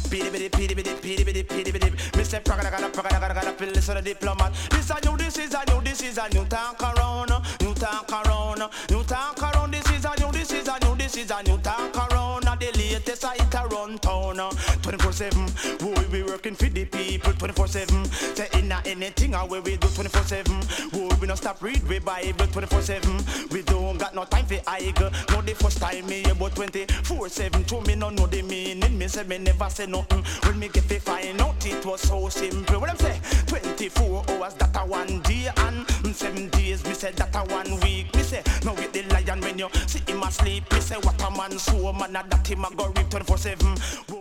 Pity bitty, pity bitty, pity bitty, pity bitty. Mr. Praga, listen to the diplomat. This is a new talk around. New talk around. New talk around. This is a new talk around. The latest I hit around town. 24/7, we working for the people. 24/7, say in anything where we do 24/7. We not stop read we Bible 24/7. We don't got no time for idle. No the first time me about 24/7. To me no know the meaning. Me say me never say nothing. When me get to find out it was so simple. What I'm say 24 hours that a one day and 7 days. Me say that a 1 week. Me say no with the lion when you see him asleep. Me say what a man so man that him a go reap 24/7.